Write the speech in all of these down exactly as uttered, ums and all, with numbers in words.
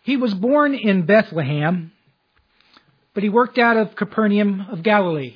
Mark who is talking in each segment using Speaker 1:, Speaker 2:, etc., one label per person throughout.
Speaker 1: He was born in Bethlehem, but he worked out of Capernaum of Galilee.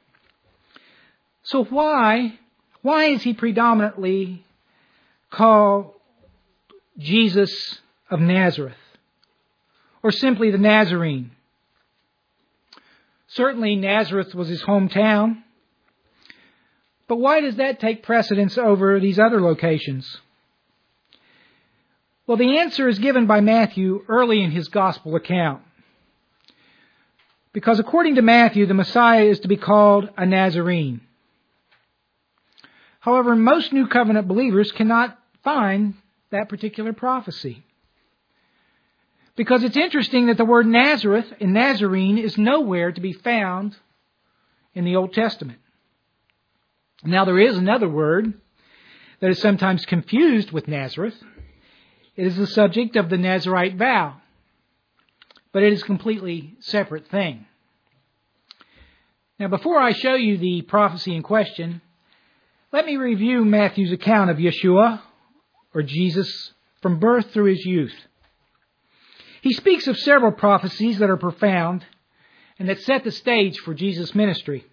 Speaker 1: So why, why is he predominantly called Jesus of Nazareth, or simply the Nazarene? Certainly Nazareth was his hometown, but why does that take precedence over these other locations? Well, the answer is given by Matthew early in his gospel account. Because according to Matthew, the Messiah is to be called a Nazarene. However, most New Covenant believers cannot find that particular prophecy. Because it's interesting that the word Nazareth and Nazarene is nowhere to be found in the Old Testament. Now, there is another word that is sometimes confused with Nazareth. It is the subject of the Nazirite vow, but it is a completely separate thing. Now, before I show you the prophecy in question, let me review Matthew's account of Yeshua, or Jesus, from birth through his youth. He speaks of several prophecies that are profound and that set the stage for Jesus' ministry.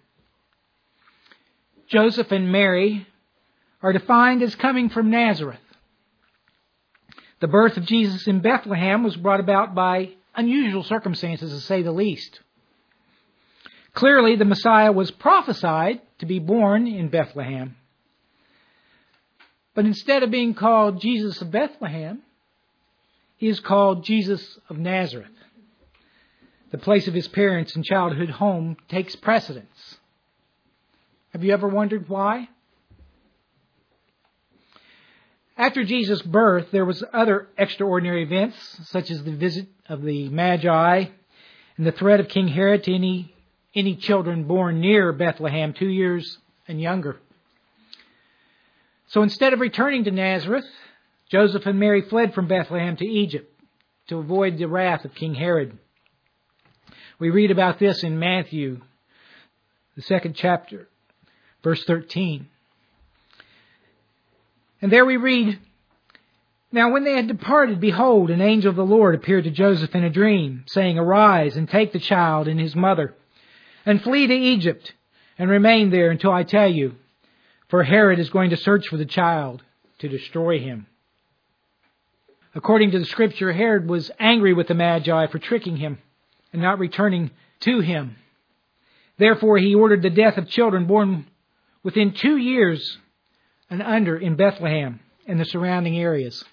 Speaker 1: Joseph and Mary are defined as coming from Nazareth. The birth of Jesus in Bethlehem was brought about by unusual circumstances, to say the least. Clearly, the Messiah was prophesied to be born in Bethlehem. But instead of being called Jesus of Bethlehem, he is called Jesus of Nazareth. The place of his parents and childhood home takes precedence. Have you ever wondered why? After Jesus' birth, there was other extraordinary events, such as the visit of the Magi and the threat of King Herod to any, any children born near Bethlehem, two years and younger. So instead of returning to Nazareth, Joseph and Mary fled from Bethlehem to Egypt to avoid the wrath of King Herod. We read about this in Matthew, the second chapter, verse thirteen. And there we read, "Now when they had departed, behold, an angel of the Lord appeared to Joseph in a dream, saying, Arise, and take the child and his mother, and flee to Egypt, and remain there until I tell you, for Herod is going to search for the child to destroy him." According to the Scripture, Herod was angry with the Magi for tricking him and not returning to him. Therefore, he ordered the death of children born within two years and under in Bethlehem and the surrounding areas.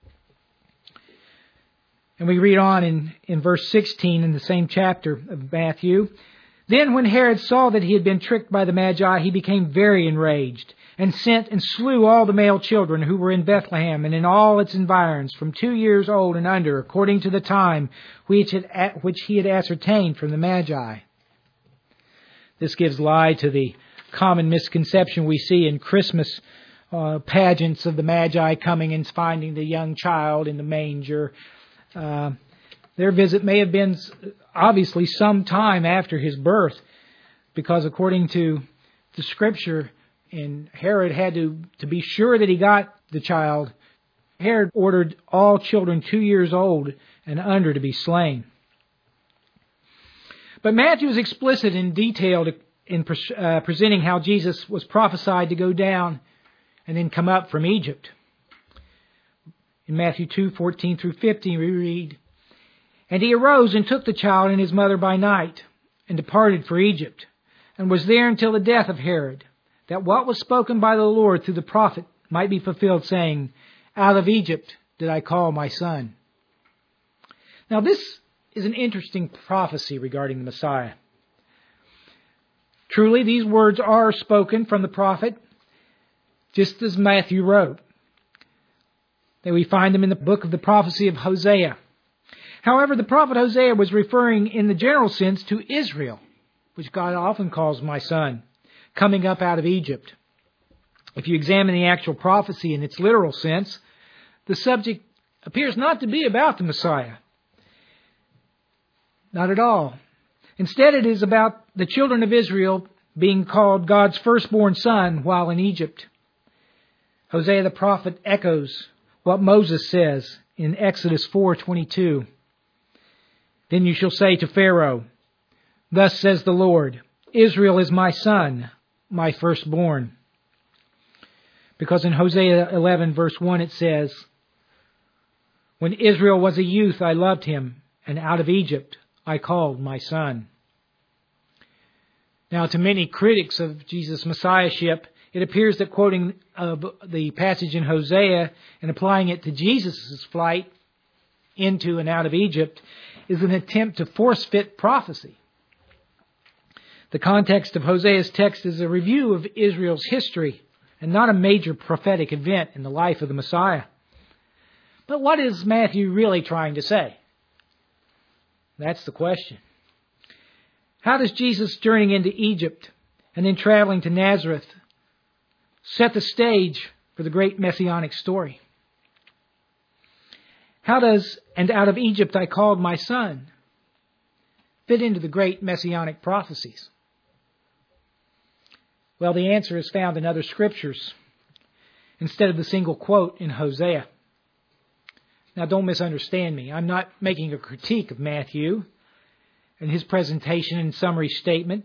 Speaker 1: And we read on in, in verse sixteen in the same chapter of Matthew. "Then when Herod saw that he had been tricked by the Magi, he became very enraged and sent and slew all the male children who were in Bethlehem and in all its environs from two years old and under, according to the time which, had, which he had ascertained from the Magi." This gives lie to the common misconception we see in Christmas uh, pageants of the Magi coming and finding the young child in the manger. Uh, their visit may have been obviously some time after his birth, because according to the Scripture, and Herod had to, to be sure that he got the child, Herod ordered all children two years old and under to be slain. But Matthew is explicit and detailed in uh, presenting how Jesus was prophesied to go down and then come up from Egypt. In Matthew two, fourteen through fifteen, we read, "And he arose and took the child and his mother by night, and departed for Egypt, and was there until the death of Herod, that what was spoken by the Lord through the prophet might be fulfilled, saying, Out of Egypt did I call my son." Now this is an interesting prophecy regarding the Messiah. Truly, these words are spoken from the prophet, just as Matthew wrote. That we find them in the book of the prophecy of Hosea. However, the prophet Hosea was referring in the general sense to Israel, which God often calls my son, coming up out of Egypt. If you examine the actual prophecy in its literal sense, the subject appears not to be about the Messiah. Not at all. Instead, it is about the children of Israel being called God's firstborn son while in Egypt. Hosea the prophet echoes what Moses says in Exodus four twenty-two. Then you shall say to Pharaoh, Thus says the Lord, Israel is my son, my firstborn. Because in Hosea eleven verse one it says, When Israel was a youth I loved him, and out of Egypt I called my son. Now, to many critics of Jesus' Messiahship, it appears that quoting uh, the passage in Hosea and applying it to Jesus' flight into and out of Egypt is an attempt to force-fit prophecy. The context of Hosea's text is a review of Israel's history and not a major prophetic event in the life of the Messiah. But what is Matthew really trying to say? That's the question. How does Jesus journeying into Egypt and then traveling to Nazareth set the stage for the great messianic story? How does, and out of Egypt I called my son, fit into the great messianic prophecies? Well, the answer is found in other scriptures instead of the single quote in Hosea. Now, don't misunderstand me. I'm not making a critique of Matthew and his presentation and summary statement.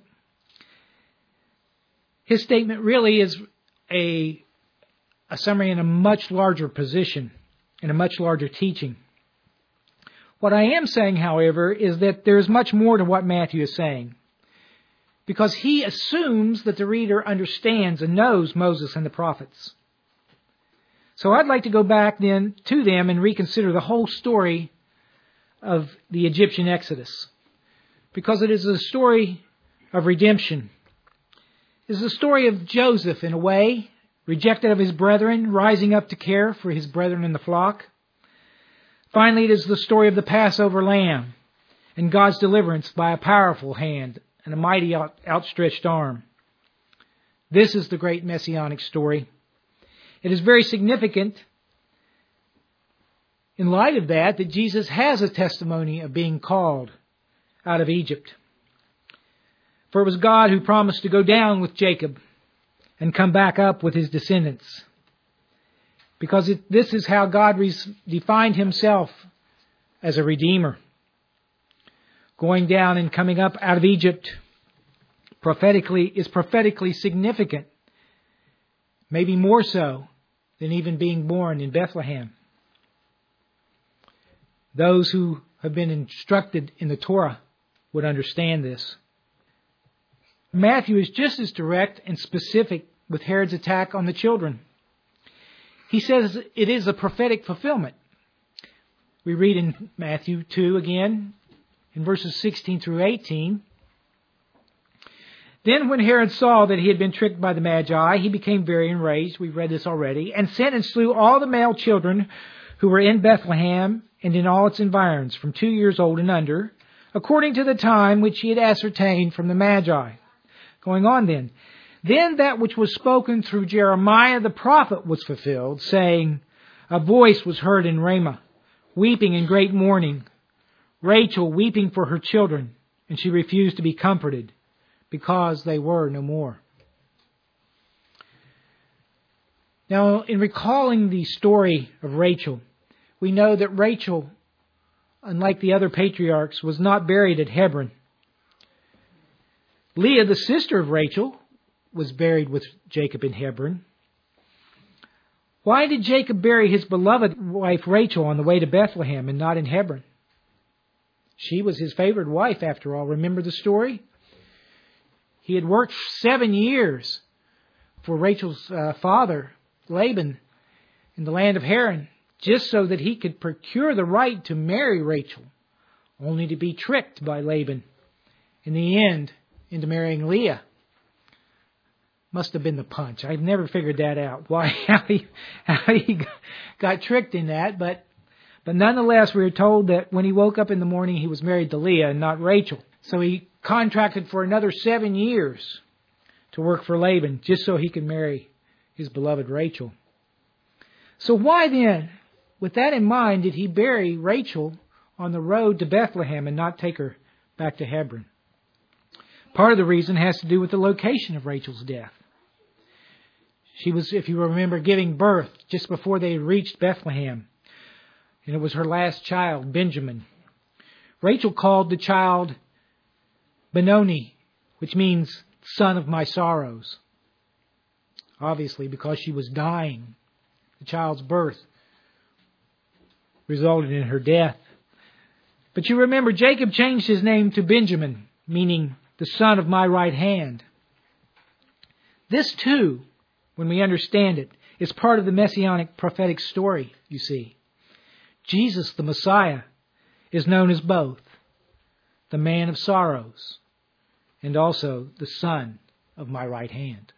Speaker 1: His statement really is a, a summary in a much larger position, in a much larger teaching. What I am saying, however, is that there is much more to what Matthew is saying, because he assumes that the reader understands and knows Moses and the prophets. So I'd like to go back then to them and reconsider the whole story of the Egyptian Exodus, because it is a story of redemption. It is the story of Joseph, in a way, rejected of his brethren, rising up to care for his brethren in the flock. Finally, it is the story of the Passover lamb and God's deliverance by a powerful hand and a mighty out, outstretched arm. This is the great messianic story. It is very significant in light of that that Jesus has a testimony of being called out of Egypt. For it was God who promised to go down with Jacob and come back up with his descendants. Because it, this is how God res- defined himself as a redeemer. Going down and coming up out of Egypt prophetically is prophetically significant. Maybe more so than even being born in Bethlehem. Those who have been instructed in the Torah would understand this. Matthew is just as direct and specific with Herod's attack on the children. He says it is a prophetic fulfillment. We read in Matthew two again, in verses sixteen through eighteen. Then when Herod saw that he had been tricked by the Magi, he became very enraged. We've read this already. And sent and slew all the male children who were in Bethlehem and in all its environs, from two years old and under, according to the time which he had ascertained from the Magi. Going on then. Then that which was spoken through Jeremiah the prophet was fulfilled, saying, A voice was heard in Ramah, weeping in great mourning, Rachel weeping for her children, and she refused to be comforted, because they were no more. Now, in recalling the story of Rachel, we know that Rachel, unlike the other patriarchs, was not buried at Hebron. Leah, the sister of Rachel, was buried with Jacob in Hebron. Why did Jacob bury his beloved wife Rachel on the way to Bethlehem and not in Hebron? She was his favorite wife, after all. Remember the story? He had worked seven years for Rachel's uh, father, Laban, in the land of Haran, just so that he could procure the right to marry Rachel, only to be tricked by Laban in the end into marrying Leah. Must have been the punch. I've never figured that out. Why, how he, how he got tricked in that. But, but nonetheless, we are told that when he woke up in the morning, he was married to Leah and not Rachel. So he contracted for another seven years to work for Laban, just so he could marry his beloved Rachel. So why then, with that in mind, did he bury Rachel on the road to Bethlehem and not take her back to Hebron? Part of the reason has to do with the location of Rachel's death. She was, if you remember, giving birth just before they had reached Bethlehem. And it was her last child, Benjamin. Rachel called the child Benoni, which means son of my sorrows. Obviously, because she was dying. The child's birth resulted in her death. But you remember, Jacob changed his name to Benjamin, meaning the son of my right hand. This too, when we understand it, is part of the messianic prophetic story, you see. Jesus, the Messiah, is known as both the man of sorrows and also the son of my right hand.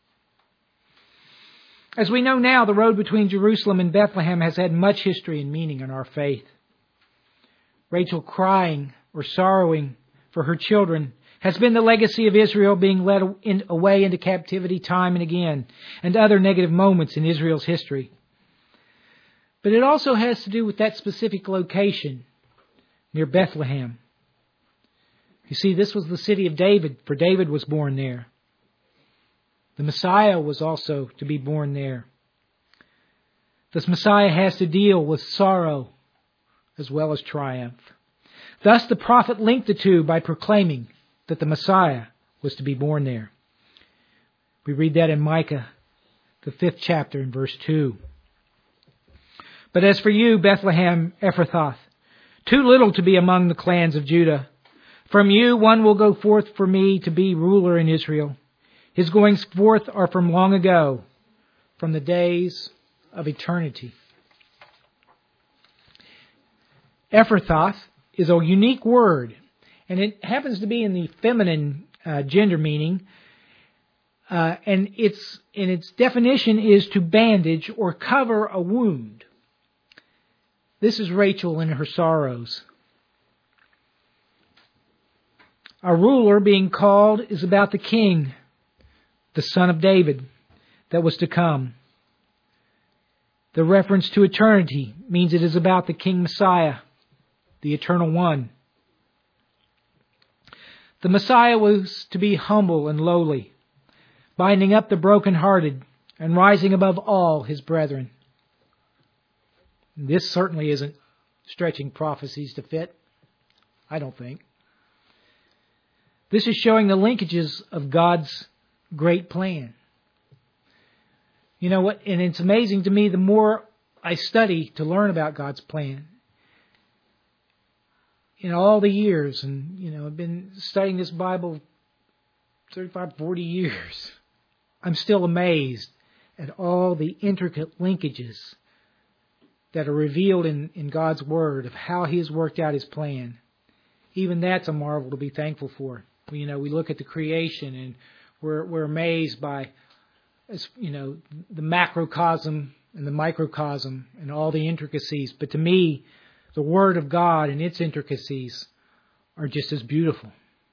Speaker 1: As we know now, the road between Jerusalem and Bethlehem has had much history and meaning in our faith. Rachel crying or sorrowing for her children has been the legacy of Israel being led in, away into captivity time and again, and other negative moments in Israel's history. But it also has to do with that specific location near Bethlehem. You see, this was the city of David, for David was born there. The Messiah was also to be born there. This Messiah has to deal with sorrow as well as triumph. Thus the prophet linked the two by proclaiming that the Messiah was to be born there. We read that in Micah, the fifth chapter, in verse two. But as for you, Bethlehem Ephrathah, too little to be among the clans of Judah, from you one will go forth for me to be ruler in Israel. His goings forth are from long ago, from the days of eternity. Ephrathah is a unique word, and it happens to be in the feminine uh, gender meaning, uh, and its in its definition is to bandage or cover a wound. This is Rachel in her sorrows. A ruler being called is about the king, the son of David, that was to come. The reference to eternity means it is about the King Messiah, the Eternal One. The Messiah was to be humble and lowly, binding up the brokenhearted and rising above all his brethren. This certainly isn't stretching prophecies to fit, I don't think. This is showing the linkages of God's great plan. You know what? And it's amazing to me, the more I study to learn about God's plan. In all the years, and you know, I've been studying this Bible thirty-five, forty years. I'm still amazed at all the intricate linkages that are revealed in, in God's Word of how He has worked out His plan. Even that's a marvel to be thankful for. You know, we look at the creation and we're we're amazed by, you know, the macrocosm and the microcosm and all the intricacies. But to me, the Word of God and its intricacies are just as beautiful.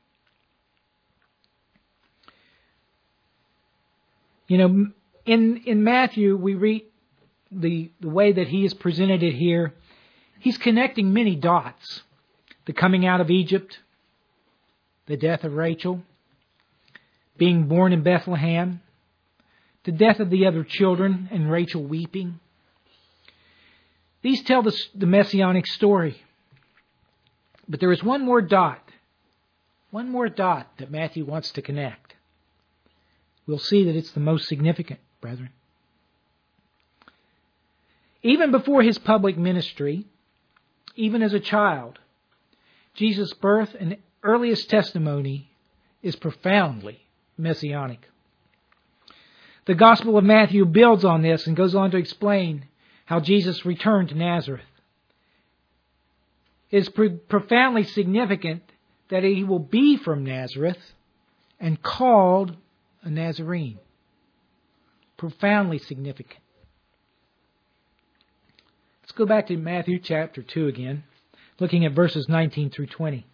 Speaker 1: You know, in in Matthew, we read the, the way that he has presented it here. He's connecting many dots. The coming out of Egypt, the death of Rachel, being born in Bethlehem, the death of the other children and Rachel weeping. These tell the, the messianic story. But there is one more dot, one more dot that Matthew wants to connect. We'll see that it's the most significant, brethren. Even before his public ministry, even as a child, Jesus' birth and earliest testimony is profoundly messianic. The Gospel of Matthew builds on this and goes on to explain how Jesus returned to Nazareth. It is pro- profoundly significant that he will be from Nazareth and called a Nazarene. Profoundly significant. Let's go back to Matthew chapter two again, looking at verses nineteen through twenty.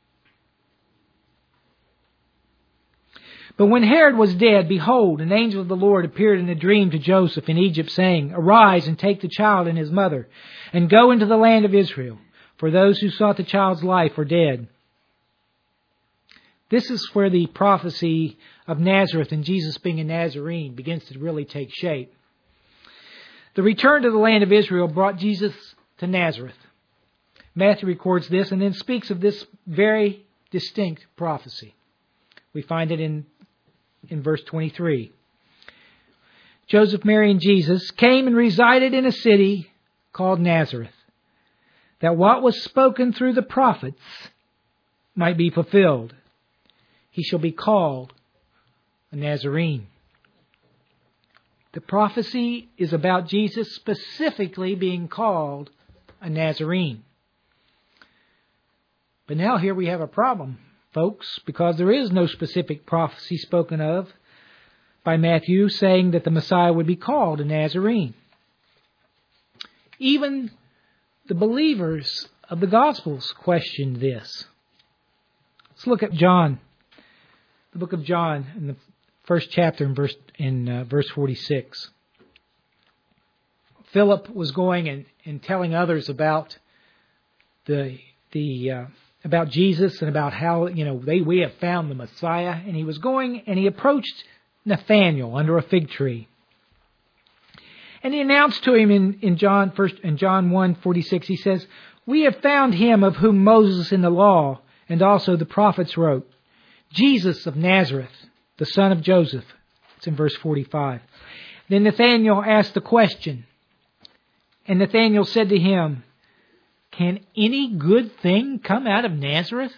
Speaker 1: But when Herod was dead, behold, an angel of the Lord appeared in a dream to Joseph in Egypt, saying, Arise and take the child and his mother, and go into the land of Israel, for those who sought the child's life are dead. This is where the prophecy of Nazareth and Jesus being a Nazarene begins to really take shape. The return to the land of Israel brought Jesus to Nazareth, Matthew records this and then speaks of this very distinct prophecy. We find it in, in verse twenty-three. Joseph, Mary, and Jesus came and resided in a city called Nazareth, that what was spoken through the prophets might be fulfilled. He shall be called a Nazarene. The prophecy is about Jesus specifically being called a Nazarene. But now here we have a problem, folks, because there is no specific prophecy spoken of by Matthew saying that the Messiah would be called a Nazarene. Even the believers of the Gospels questioned this. Let's look at John, the book of John, in the first chapter in verse in uh, verse forty-six. Philip was going and, and telling others about the the uh, about Jesus and about how, you know, they we have found the Messiah, and he was going and he approached Nathanael under a fig tree. And he announced to him in, in John first in John one forty-six, he says, "We have found him of whom Moses in the law and also the prophets wrote, Jesus of Nazareth, the son of Joseph." It's in verse forty-five. Then Nathanael asked the question, and Nathanael said to him, "Can any good thing come out of Nazareth?"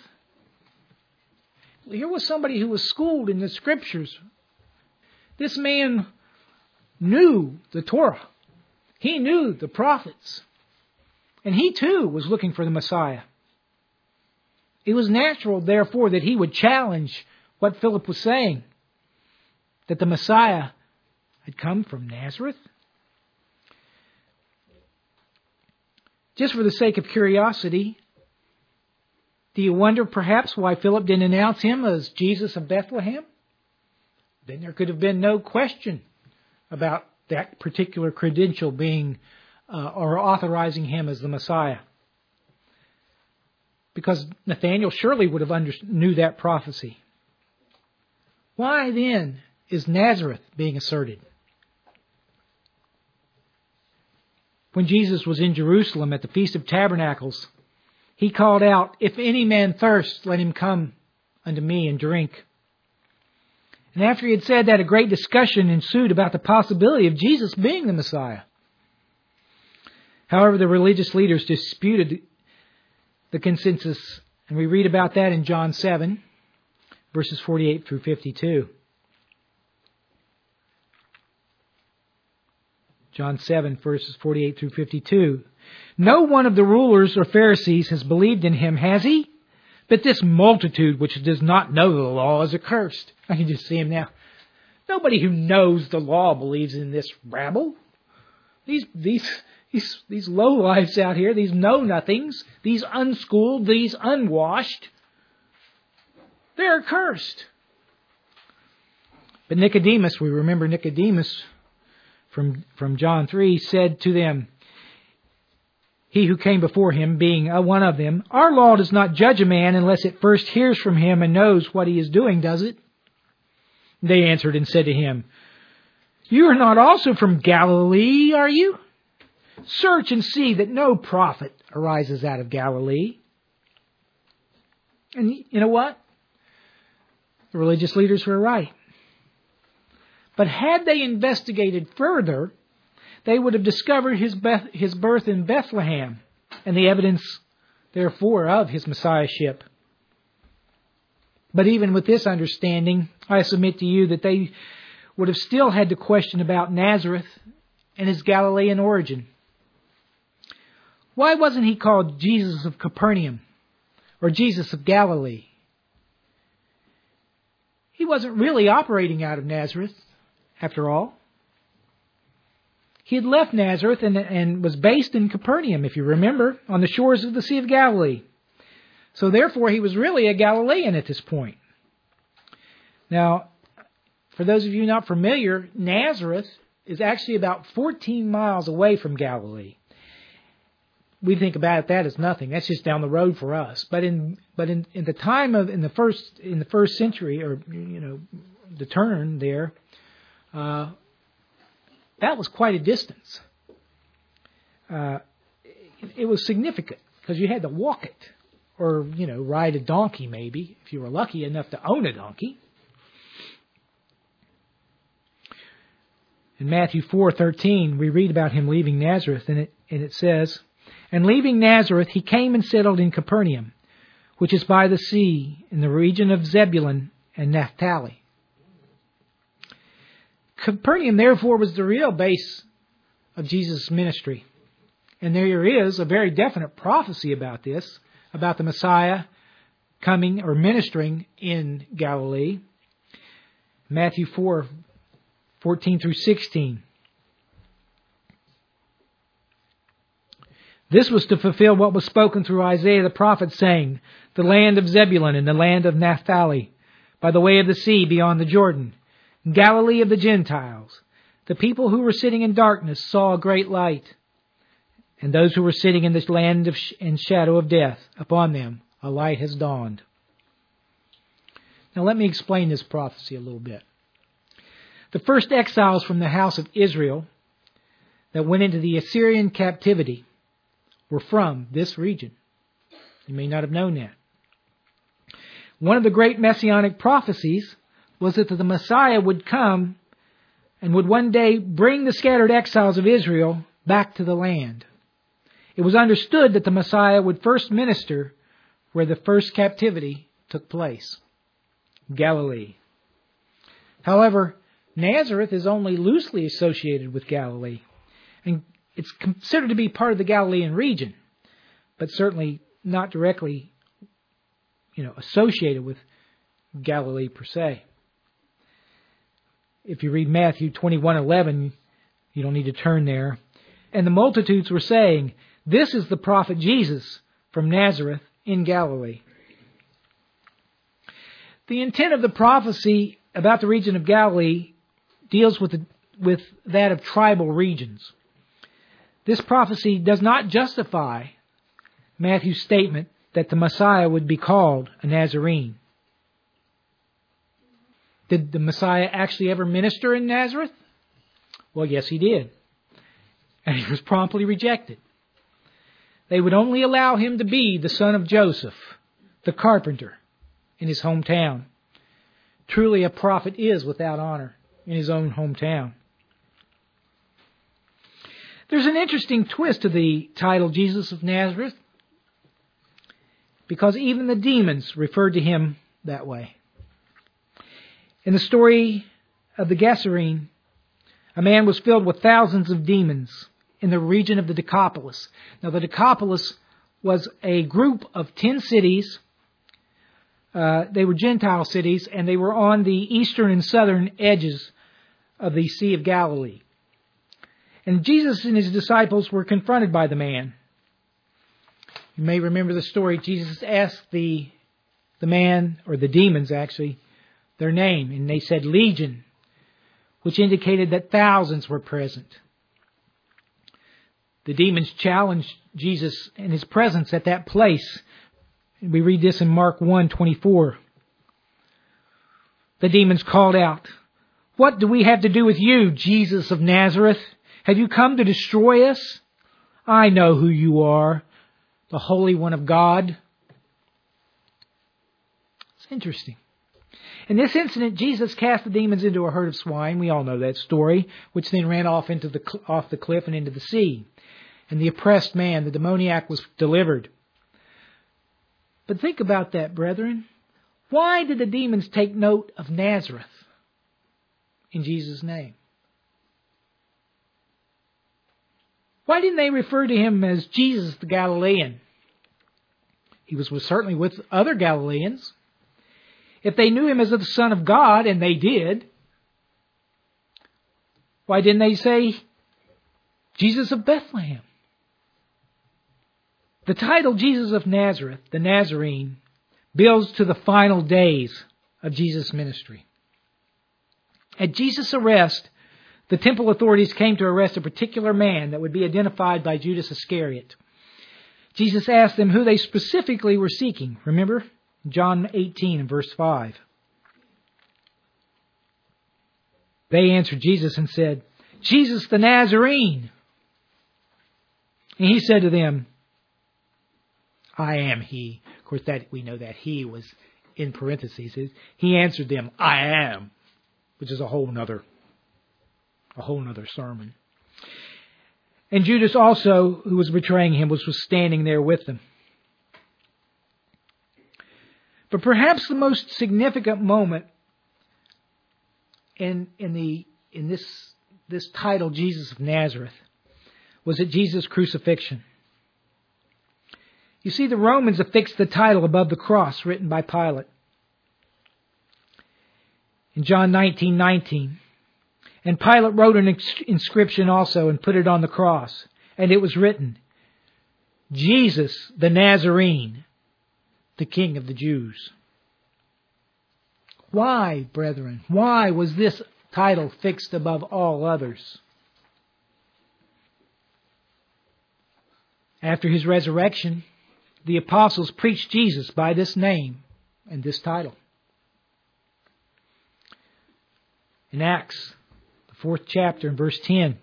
Speaker 1: Here was somebody who was schooled in the Scriptures. This man knew the Torah. He knew the prophets. And he too was looking for the Messiah. It was natural, therefore, that he would challenge what Philip was saying, that the Messiah had come from Nazareth. Just for the sake of curiosity, do you wonder perhaps why Philip didn't announce him as Jesus of Bethlehem? Then there could have been no question about that particular credential being uh, or authorizing him as the Messiah. Because Nathanael surely would have under, knew that prophecy. Why then is Nazareth being asserted? When Jesus was in Jerusalem at the Feast of Tabernacles, he called out, "If any man thirst, let him come unto me and drink." And after he had said that, a great discussion ensued about the possibility of Jesus being the Messiah. However, the religious leaders disputed the consensus, and we read about that in John seven, verses forty-eight through fifty-two. John seven, verses forty-eight through fifty-two. "No one of the rulers or Pharisees has believed in him, has he? But this multitude which does not know the law is accursed." I can just see him now. Nobody who knows the law believes in this rabble. These these these these lowlifes out here, these know-nothings, these unschooled, these unwashed, they're accursed. But Nicodemus, we remember Nicodemus from from John three, said to them, he who came before him, being a one of them, "Our law does not judge a man unless it first hears from him and knows what he is doing, does it?" They answered and said to him, "You are not also from Galilee, are you? Search and see that no prophet arises out of Galilee." And you know what? The religious leaders were right. But had they investigated further, they would have discovered his Beth, his birth in Bethlehem and the evidence, therefore, of his messiahship. But even with this understanding, I submit to you that they would have still had to question about Nazareth and his Galilean origin. Why wasn't he called Jesus of Capernaum or Jesus of Galilee? He wasn't really operating out of Nazareth, after all. He had left Nazareth and, and was based in Capernaum, if you remember, on the shores of the Sea of Galilee. So therefore, he was really a Galilean at this point. Now, for those of you not familiar, Nazareth is actually about fourteen miles away from Galilee. We think about that as nothing. That's just down the road for us. But in but in, in the time of in the first in the first century, or you know, the turn there, uh, that was quite a distance. Uh, it, it was significant. because you had to walk it. Or, you know, ride a donkey maybe, if you were lucky enough to own a donkey. In Matthew four thirteen, we read about him leaving Nazareth, and it, and it says, "And leaving Nazareth, he came and settled in Capernaum, which is by the sea, in the region of Zebulun and Naphtali." Capernaum, therefore, was the real base of Jesus' ministry. And there is a very definite prophecy about this, about the Messiah coming or ministering in Galilee. Matthew four, fourteen through sixteen. "This was to fulfill what was spoken through Isaiah the prophet, saying, the land of Zebulun and the land of Naphtali, by the way of the sea beyond the Jordan, Galilee of the Gentiles. The people who were sitting in darkness saw a great light, and those who were sitting in this land of sh- and shadow of death, upon them a light has dawned." Now let me explain this prophecy a little bit. The first exiles from the house of Israel that went into the Assyrian captivity were from this region. You may not have known that. One of the great messianic prophecies was that the Messiah would come and would one day bring the scattered exiles of Israel back to the land. It was understood that the Messiah would first minister where the first captivity took place, Galilee. However, Nazareth is only loosely associated with Galilee, and it's considered to be part of the Galilean region, but certainly not directly, you know, associated with Galilee per se. If you read Matthew twenty-one eleven, you don't need to turn there. "And the multitudes were saying, this is the prophet Jesus from Nazareth in Galilee." The intent of the prophecy about the region of Galilee deals with, the, with that of tribal regions. This prophecy does not justify Matthew's statement that the Messiah would be called a Nazarene. Did the Messiah actually ever minister in Nazareth? Well, yes, he did. And he was promptly rejected. They would only allow him to be the son of Joseph, the carpenter, in his hometown. Truly, a prophet is without honor in his own hometown. There's an interesting twist to the title Jesus of Nazareth, because even the demons referred to him that way. In the story of the Gadarene, a man was filled with thousands of demons in the region of the Decapolis. Now, the Decapolis was a group of ten cities. Uh, they were Gentile cities, and they were on the eastern and southern edges of the Sea of Galilee. And Jesus and his disciples were confronted by the man. You may remember the story. Jesus asked the, the man, or the demons actually, their name, and they said Legion, which indicated that thousands were present. The demons challenged Jesus in his presence at that place. We read this in Mark one twenty-four. The demons called out, "What do we have to do with you, Jesus of Nazareth? Have you come to destroy us? I know who you are, the Holy One of God." It's interesting. In this incident, Jesus cast the demons into a herd of swine. We all know that story, which then ran off into the off the cliff and into the sea. And the oppressed man, the demoniac, was delivered. But think about that, brethren. Why did the demons take note of Nazareth in Jesus' name? Why didn't they refer to him as Jesus the Galilean? He was certainly with other Galileans. If they knew him as the Son of God, and they did, why didn't they say Jesus of Bethlehem? The title Jesus of Nazareth, the Nazarene, builds to the final days of Jesus' ministry. At Jesus' arrest, the temple authorities came to arrest a particular man that would be identified by Judas Iscariot. Jesus asked them who they specifically were seeking. Remember? John eighteen and verse five. They answered Jesus and said, "Jesus the Nazarene." And he said to them, I am he. Of course, that we know that he was in parentheses. He answered them, I am, which is a whole nother, a whole nother sermon. And Judas also, who was betraying him, was, was standing there with them. But perhaps the most significant moment in in the in this this title, Jesus of Nazareth, was at Jesus' crucifixion. You see, the Romans affixed the title above the cross written by Pilate. In John nineteen nineteen. And Pilate wrote an inscription also and put it on the cross. And it was written, Jesus the Nazarene, the King of the Jews. Why, brethren, why was this title fixed above all others? After his resurrection, the apostles preached Jesus by this name and this title. In Acts, the fourth chapter, in verse ten,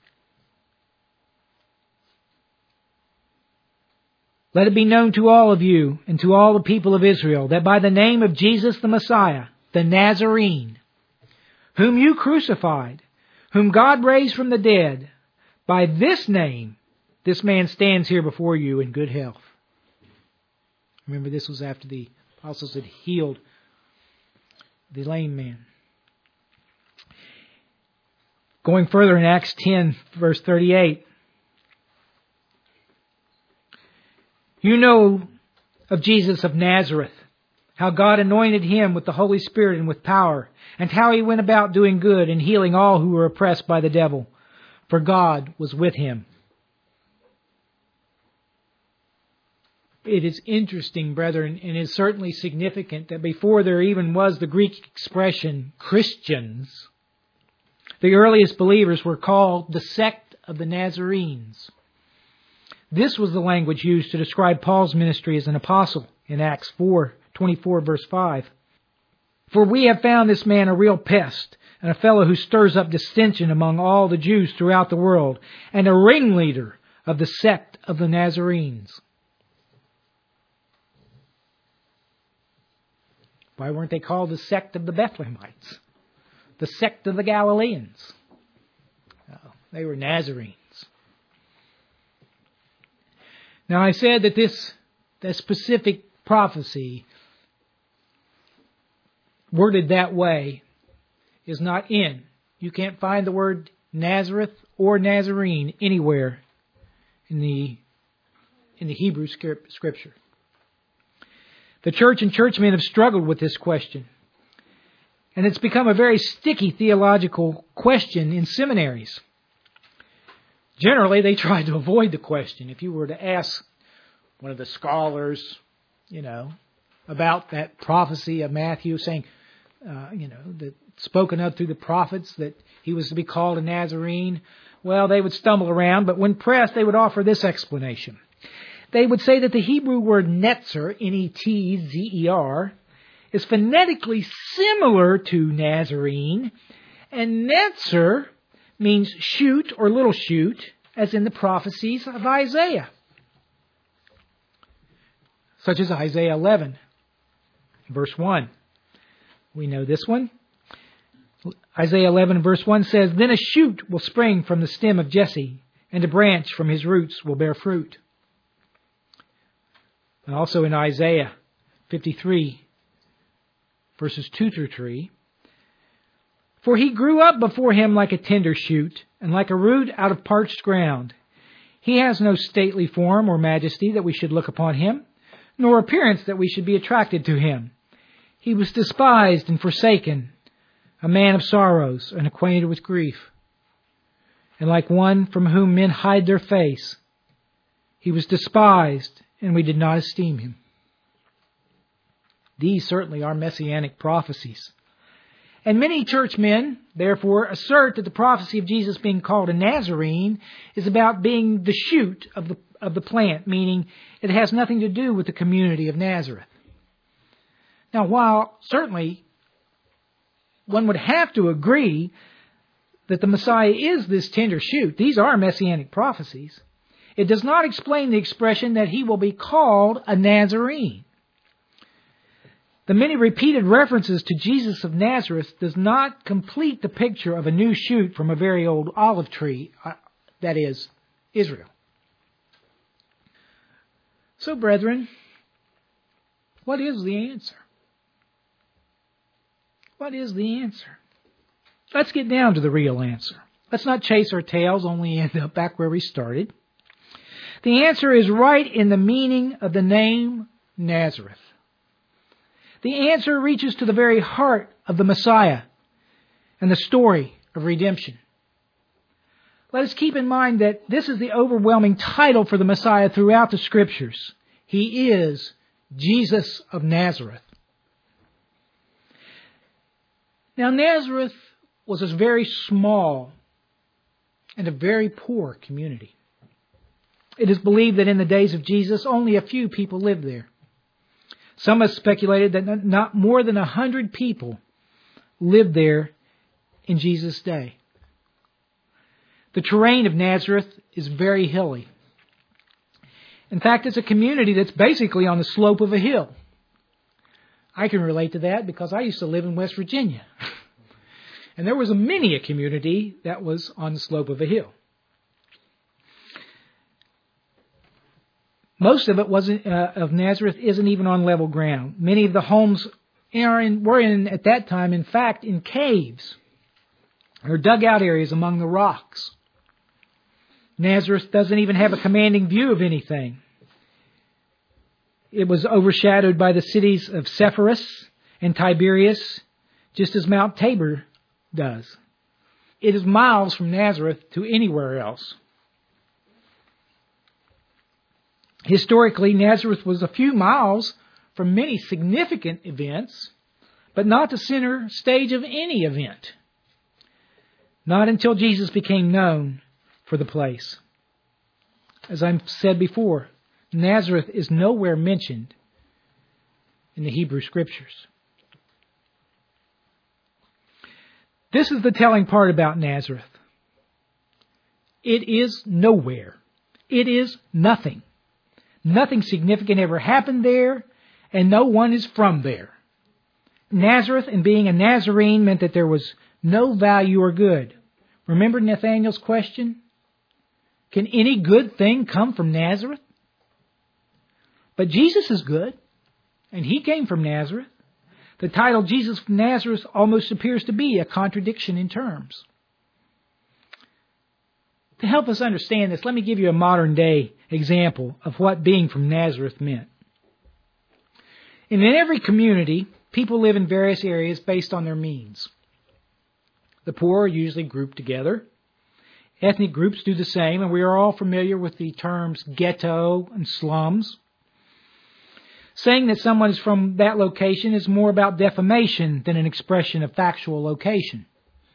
Speaker 1: let it be known to all of you and to all the people of Israel that by the name of Jesus the Messiah, the Nazarene, whom you crucified, whom God raised from the dead, by this name, this man stands here before you in good health. Remember, this was after the apostles had healed the lame man. Going further in Acts ten, verse thirty-eight. You know of Jesus of Nazareth, how God anointed him with the Holy Spirit and with power, and how he went about doing good and healing all who were oppressed by the devil, for God was with him. It is interesting, brethren, and is certainly significant that before there even was the Greek expression Christians, the earliest believers were called the sect of the Nazarenes. This was the language used to describe Paul's ministry as an apostle in Acts four twenty-four, verse five. For we have found this man a real pest, and a fellow who stirs up dissension among all the Jews throughout the world, and a ringleader of the sect of the Nazarenes. Why weren't they called the sect of the Bethlehemites? The sect of the Galileans? No, they were Nazarenes. Now I said that this, this specific prophecy, worded that way, is not in. You can't find the word Nazareth or Nazarene anywhere in the in the Hebrew Scripture. The church and churchmen have struggled with this question. And it's become a very sticky theological question in seminaries. Generally, they try to avoid the question. If you were to ask one of the scholars, you know, about that prophecy of Matthew saying, uh, you know, that spoken of through the prophets that he was to be called a Nazarene, well, they would stumble around. But when pressed, they would offer this explanation. They would say that the Hebrew word netzer, N E T Z E R, is phonetically similar to Nazarene, and netzer means shoot or little shoot, as in the prophecies of Isaiah, such as Isaiah eleven, verse one. We know this one. Isaiah eleven, verse one says, Then a shoot will spring from the stem of Jesse, and a branch from his roots will bear fruit. And also in Isaiah fifty-three, verses two through three, For he grew up before him like a tender shoot, and like a root out of parched ground. He has no stately form or majesty that we should look upon him, nor appearance that we should be attracted to him. He was despised and forsaken, a man of sorrows and acquainted with grief. And like one from whom men hide their face, he was despised, and we did not esteem him. These certainly are messianic prophecies. And many churchmen, therefore, assert that the prophecy of Jesus being called a Nazarene is about being the shoot of the, of the plant, meaning it has nothing to do with the community of Nazareth. Now, while certainly one would have to agree that the Messiah is this tender shoot, these are messianic prophecies. It does not explain the expression that he will be called a Nazarene. The many repeated references to Jesus of Nazareth does not complete the picture of a new shoot from a very old olive tree, uh, that is, Israel. So, brethren, what is the answer? What is the answer? Let's get down to the real answer. Let's not chase our tails, only end up back where we started. The answer is right in the meaning of the name Nazareth. The answer reaches to the very heart of the Messiah and the story of redemption. Let us keep in mind that this is the overwhelming title for the Messiah throughout the Scriptures. He is Jesus of Nazareth. Now, Nazareth was a very small and a very poor community. It is believed that in the days of Jesus, only a few people lived there. Some have speculated that not more than a hundred people lived there in Jesus' day. The terrain of Nazareth is very hilly. In fact, it's a community that's basically on the slope of a hill. I can relate to that because I used to live in West Virginia. And there was a many a community that was on the slope of a hill. Most of it wasn't uh, of Nazareth isn't even on level ground. Many of the homes are in, were in at that time, in fact, in caves or dugout areas among the rocks. Nazareth doesn't even have a commanding view of anything. It was overshadowed by the cities of Sepphoris and Tiberias, just as Mount Tabor does. It is miles from Nazareth to anywhere else. Historically, Nazareth was a few miles from many significant events, but not the center stage of any event. Not until Jesus became known for the place. As I've said before, Nazareth is nowhere mentioned in the Hebrew Scriptures. This is the telling part about Nazareth. It is nowhere. It is nothing. Nothing significant ever happened there, and no one is from there. Nazareth and being a Nazarene meant that there was no value or good. Remember Nathanael's question? Can any good thing come from Nazareth? But Jesus is good, and he came from Nazareth. The title Jesus of Nazareth almost appears to be a contradiction in terms. To help us understand this, let me give you a modern day example of what being from Nazareth meant. And in every community, people live in various areas based on their means. The poor are usually grouped together. Ethnic groups do the same, and we are all familiar with the terms ghetto and slums. Saying that someone is from that location is more about defamation than an expression of factual location.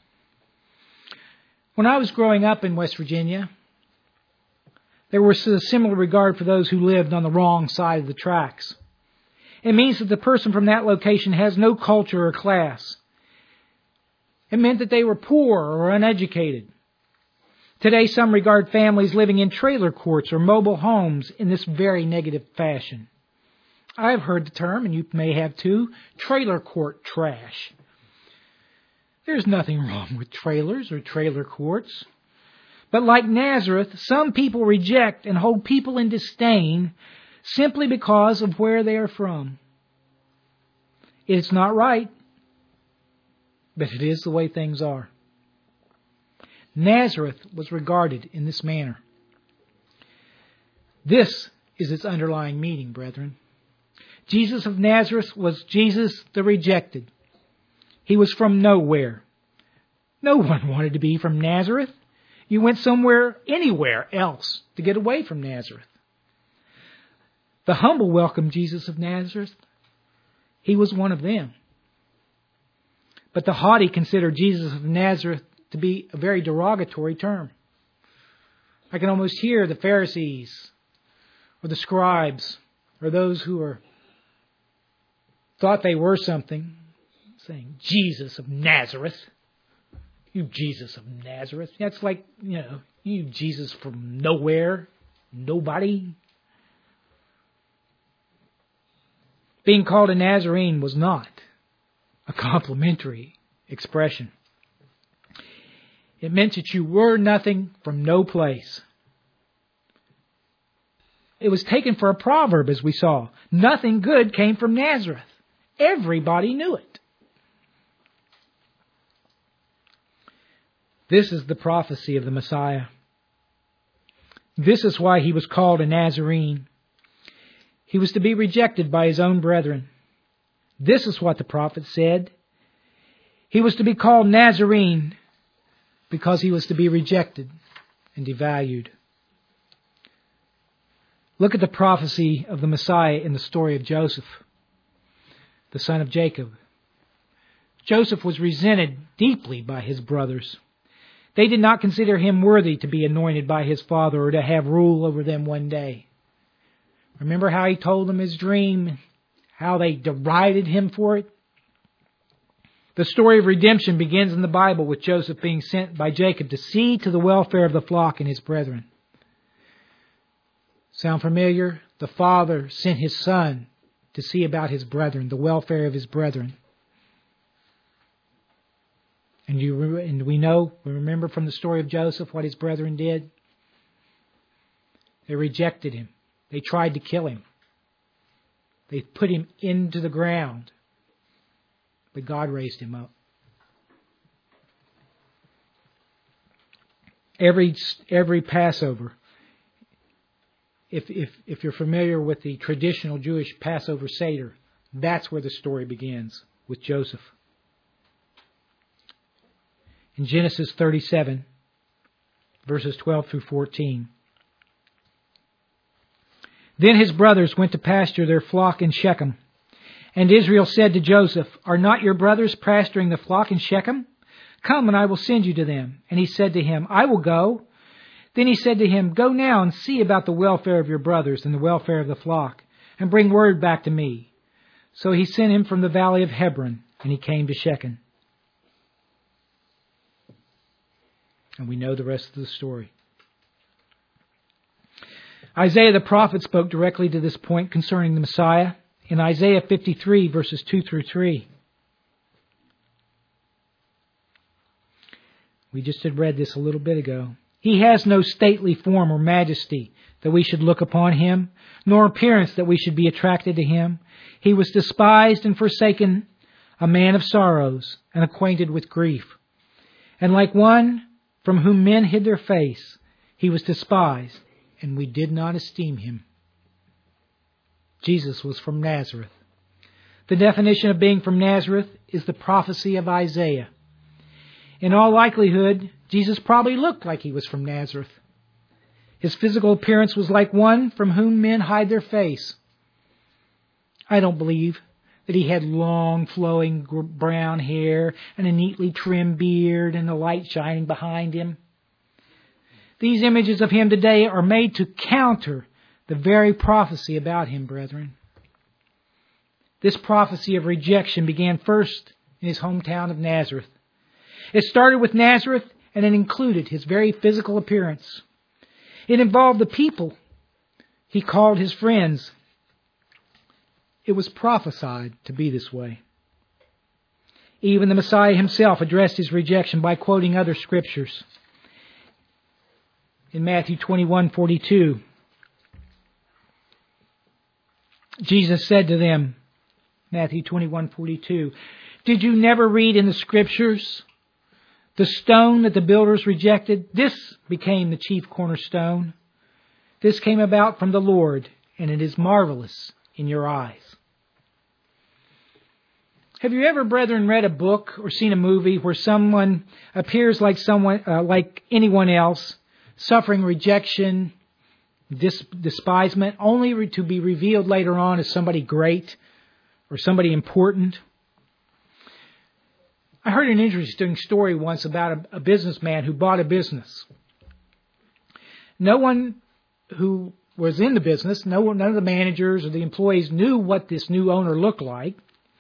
Speaker 1: When I was growing up in West Virginia, there was a similar regard for those who lived on the wrong side of the tracks. It means that the person from that location has no culture or class. It meant that they were poor or uneducated. Today, some regard families living in trailer courts or mobile homes in this very negative fashion. I've heard the term, and you may have too, trailer court trash. There's nothing wrong with trailers or trailer courts. But like Nazareth, some people reject and hold people in disdain simply because of where they are from. It's not right, but it is the way things are. Nazareth was regarded in this manner. This is its underlying meaning, brethren. Jesus of Nazareth was Jesus the rejected. He was from nowhere. No one wanted to be from Nazareth. You went somewhere, anywhere else to get away from Nazareth. The humble welcomed Jesus of Nazareth. He was one of them. But the haughty considered Jesus of Nazareth to be a very derogatory term. I can almost hear the Pharisees or the scribes or those who are thought they were something saying, Jesus of Nazareth. You Jesus of Nazareth. That's like, you know, you Jesus from nowhere, nobody. Being called a Nazarene was not a complimentary expression. It meant that you were nothing from no place. It was taken for a proverb, as we saw. Nothing good came from Nazareth. Everybody knew it. This is the prophecy of the Messiah. This is why he was called a Nazarene. He was to be rejected by his own brethren. This is what the prophet said. He was to be called Nazarene because he was to be rejected and devalued. Look at the prophecy of the Messiah in the story of Joseph, the son of Jacob. Joseph was resented deeply by his brothers. They did not consider him worthy to be anointed by his father or to have rule over them one day. Remember how he told them his dream, how they derided him for it? The story of redemption begins in the Bible with Joseph being sent by Jacob to see to the welfare of the flock and his brethren. Sound familiar? The father sent his son to see about his brethren, the welfare of his brethren. And you and we know, we remember from the story of Joseph what his brethren did. They rejected him. They tried to kill him. They put him into the ground. But God raised him up. Every every Passover, if if if you're familiar with the traditional Jewish Passover Seder, that's where the story begins, with Joseph. In Genesis thirty-seven, verses twelve through fourteen. Then his brothers went to pasture their flock in Shechem. And Israel said to Joseph, "Are not your brothers pasturing the flock in Shechem? Come, and I will send you to them." And he said to him, "I will go." Then he said to him, "Go now and see about the welfare of your brothers and the welfare of the flock, and bring word back to me." So he sent him from the valley of Hebron, and he came to Shechem. And we know the rest of the story. Isaiah the prophet spoke directly to this point concerning the Messiah in Isaiah fifty-three, verses two through three. We just had read this a little bit ago. "He has no stately form or majesty that we should look upon him, nor appearance that we should be attracted to him. He was despised and forsaken, a man of sorrows and acquainted with grief. And like one from whom men hid their face, he was despised, and we did not esteem him." Jesus was from Nazareth. The definition of being from Nazareth is the prophecy of Isaiah. In all likelihood, Jesus probably looked like he was from Nazareth. His physical appearance was like one from whom men hide their face. I don't believe that he had long, flowing brown hair and a neatly trimmed beard and the light shining behind him. These images of him today are made to counter the very prophecy about him, brethren. This prophecy of rejection began first in his hometown of Nazareth. It started with Nazareth, and it included his very physical appearance. It involved the people he called his friends. It was prophesied to be this way. Even the Messiah himself addressed his rejection by quoting other scriptures. In Matthew twenty-one forty-two, Jesus said to them, Matthew twenty-one forty-two, "Did you never read in the scriptures, the stone that the builders rejected, this became the chief cornerstone? This came about from the Lord, and it is marvelous in your eyes." Have you ever, brethren, read a book or seen a movie where someone appears like someone, uh, like anyone else, suffering rejection, dis- despisement, only re- to be revealed later on as somebody great or somebody important? I heard an interesting story once about a, a businessman who bought a business. No one who was in the business, no one, none of the managers or the employees knew what this new owner looked like.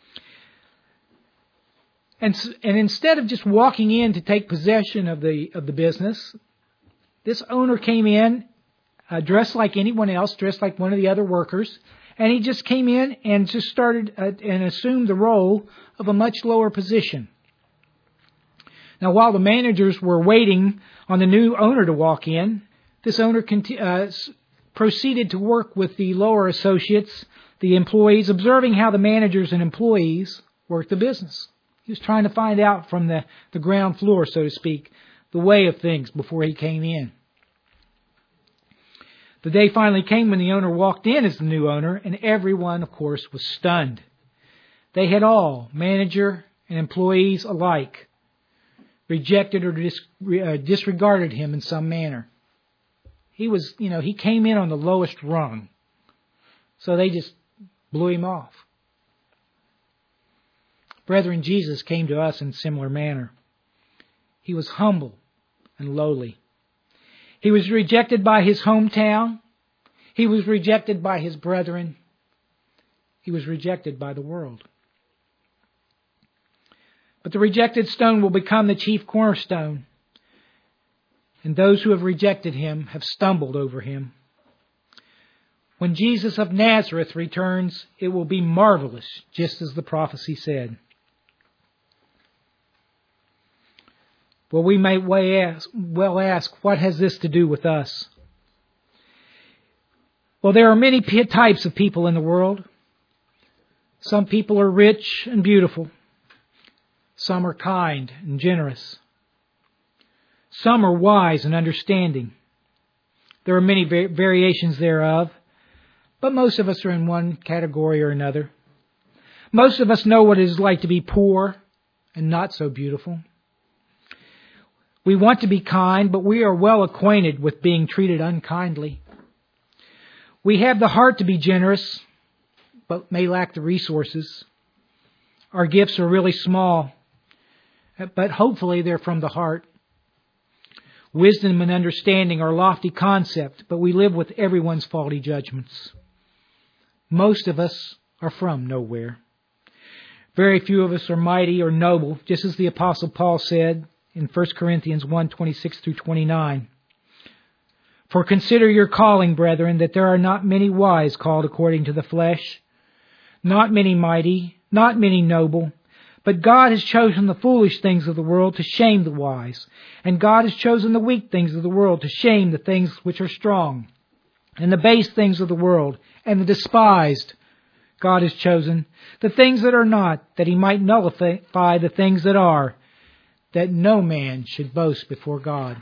Speaker 1: And, and instead of just walking in to take possession of the of the business, this owner came in uh, dressed like anyone else, dressed like one of the other workers. And he just came in and just started uh, and assumed the role of a much lower position. Now, while the managers were waiting on the new owner to walk in, this owner conti- uh, proceeded to work with the lower associates, the employees, observing how the managers and employees worked the business. He was trying to find out from the, the ground floor, so to speak, the way of things before he came in. The day finally came when the owner walked in as the new owner, and everyone, of course, was stunned. They had all, manager and employees alike, rejected or dis- uh, disregarded him in some manner. He was, you know, he came in on the lowest rung. So they just blew him off. Brethren, Jesus came to us in a similar manner. He was humble and lowly. He was rejected by his hometown. He was rejected by his brethren. He was rejected by the world. But the rejected stone will become the chief cornerstone. And those who have rejected him have stumbled over him. When Jesus of Nazareth returns, it will be marvelous, just as the prophecy said. Well, we may well ask, what has this to do with us? Well, there are many types of people in the world. Some people are rich and beautiful. Some are kind and generous. Some are wise and understanding. There are many variations thereof, but most of us are in one category or another. Most of us know what it is like to be poor and not so beautiful. We want to be kind, but we are well acquainted with being treated unkindly. We have the heart to be generous, but may lack the resources. Our gifts are really small, but hopefully they're from the heart. Wisdom and understanding are lofty concepts, but we live with everyone's faulty judgments. Most of us are from nowhere. Very few of us are mighty or noble, just as the Apostle Paul said in First Corinthians one, twenty-six through twenty-nine. For consider your calling, brethren, that there are not many wise called according to the flesh, not many mighty, not many noble, but God has chosen the foolish things of the world to shame the wise, and God has chosen the weak things of the world to shame the things which are strong, and the base things of the world, and the despised God has chosen, the things that are not, that he might nullify the things that are, that no man should boast before God.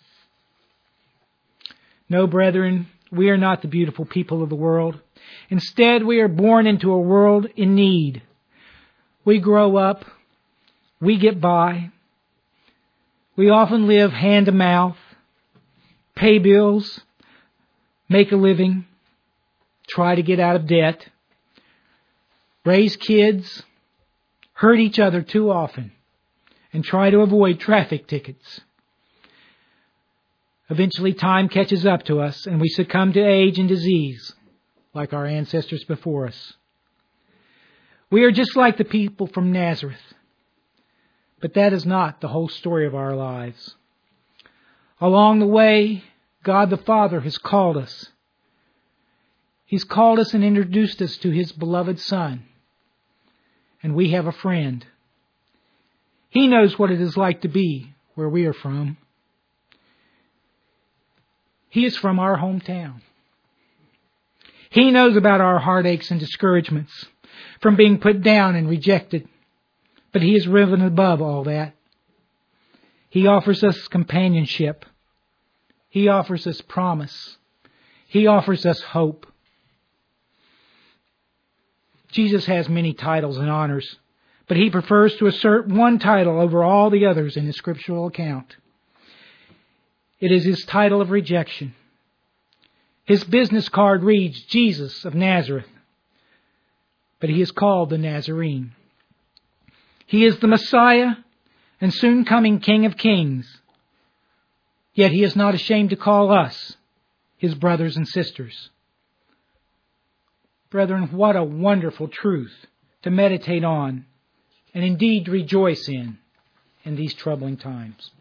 Speaker 1: No, brethren, we are not the beautiful people of the world. Instead, we are born into a world in need. We grow up. We get by. We often live hand to mouth, pay bills, make a living, try to get out of debt, raise kids, hurt each other too often, and try to avoid traffic tickets. Eventually, time catches up to us, and we succumb to age and disease, like our ancestors before us. We are just like the people from Nazareth. But that is not the whole story of our lives. Along the way, God the Father has called us. He's called us and introduced us to His beloved Son. And we have a friend. He knows what it is like to be where we are from. He is from our hometown. He knows about our heartaches and discouragements from being put down and rejected. But He is risen above all that. He offers us companionship. He offers us promise. He offers us hope. Jesus has many titles and honors, but He prefers to assert one title over all the others in His scriptural account. It is His title of rejection. His business card reads, Jesus of Nazareth, but He is called the Nazarene. He is the Messiah and soon coming King of Kings. Yet He is not ashamed to call us His brothers and sisters. Brethren, what a wonderful truth to meditate on and indeed rejoice in in these troubling times.